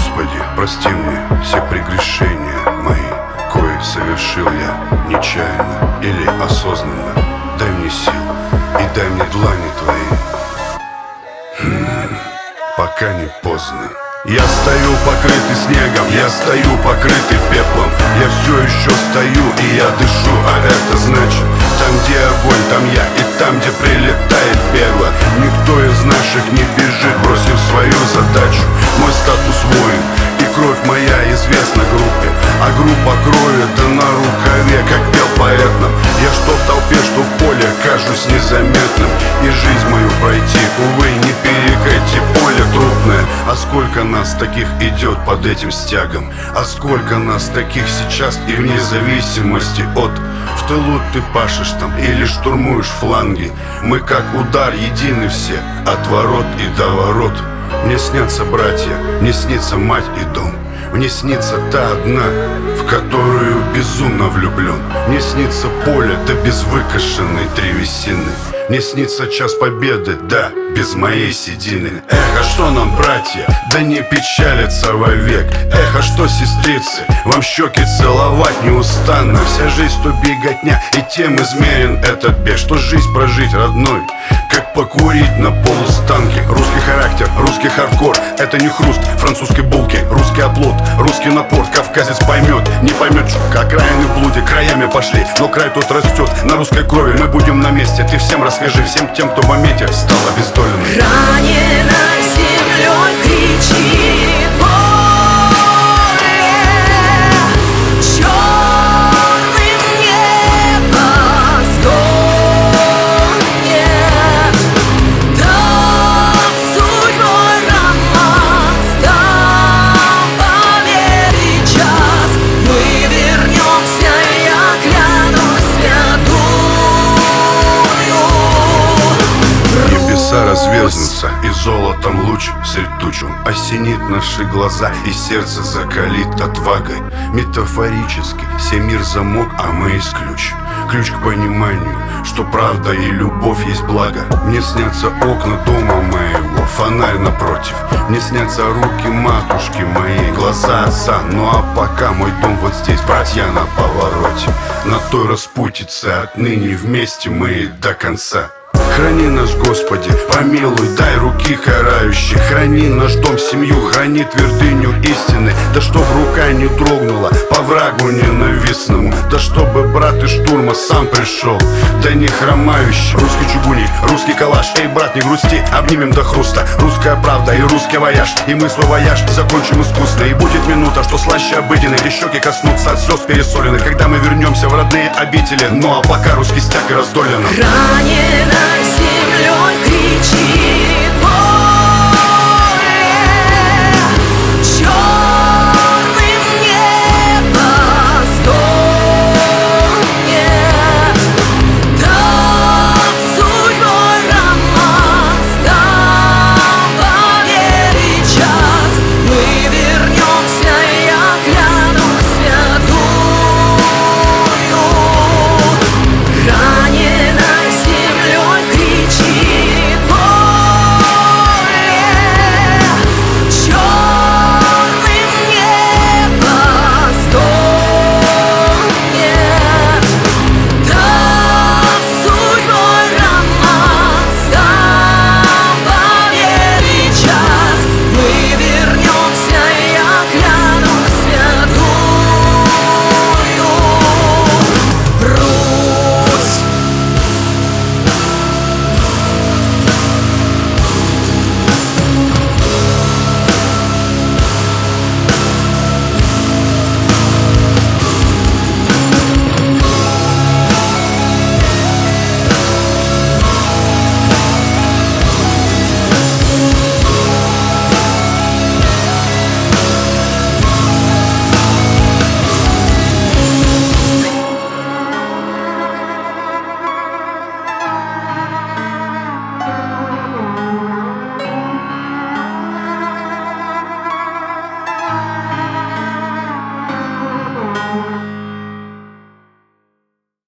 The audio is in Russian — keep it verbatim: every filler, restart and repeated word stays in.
Господи, прости мне все прегрешения мои, кои совершил я нечаянно или осознанно. Дай мне сил и дай мне длани Твои, хм, пока не поздно. Я стою покрытый снегом, я стою покрытый пеплом. Я все еще стою и я дышу, а это значит: там, где огонь, там я, и там, где прилетает пекло. Никто из наших не бежит, бросив свою задачу. Мой статус воин, и кровь моя известна группе, а группа крови да на рукаве, как пел поэт нам. Я что в толпе, что в поле кажусь незаметным, и жизнь мою пройти, увы, не перекати, поле трудное. А сколько нас таких идет под этим стягом, а сколько нас таких сейчас, и вне зависимости от: в тылу ты пашешь там или штурмуешь фланги. Мы как удар едины все, от ворот и до ворот. Мне снятся братья, мне снится мать и дом. Мне снится та одна, в которую безумно влюблен. Мне снится поле, да без выкошенной древесины. Мне снится час победы, да, без моей седины. Эх, а что нам, братья, да не печалиться вовек. Эх, а что, сестрицы, вам щеки целовать неустанно. Вся жизнь то беготня, и тем измерен этот бег. Что жизнь прожить, родной, как покурить на полустанке. Русский характер, русский хардкор, это не хруст французской булки. Русский оплот, русский напор, кавказец поймет, не поймет, чутка. Окраины в блуде краями пошли, но край тот растет. На русской крови мы будем на месте. Ты всем расскажи, всем тем, кто в момете стал обездоленным. Раненой землей кричит море, черным небо стонет. Танцуй мой роман, стал поверить час. Мы вернемся, я клянусь святую. Небеса разверзнутся, и золотом луч средь туч он осенит наши глаза, и сердце закалит отвагой. Метафорически все мир замок, а мы есть ключ. Ключ к пониманию, что правда и любовь есть благо. Мне снятся окна дома моего, фонарь напротив. Мне снятся руки матушки моей, глаза отца. Ну а пока мой дом вот здесь, братья на повороте. На той распутице отныне вместе мы до конца. Храни нас, Господи, помилуй, дай руки карающие. Храни наш дом, семью, храни твердыню истины. Да чтоб рука не дрогнула по врагу ненавистному. Да чтобы брат из штурма сам пришел, да не хромающий. Русский чугунник, русский калаш, эй, брат, не грусти, обнимем до хруста. Русская правда и русский вояж, и мы свой вояж закончим искусно. И будет минута, что слаще обыденной, и щеки коснутся от слез пересоленных, когда мы вернемся в родные обители. Ну а пока русский стяг и раздолен. Раненой землей кричит море, черным небо стонет. Танцуй мой роман, стал поверить час. Мы вернемся, я клянусь святую. Раненой землей кричит море, черным небо стонет. Танцуй мой роман, стал поверить час. Мы вернемся, я клянусь святую. Русь. Thank you.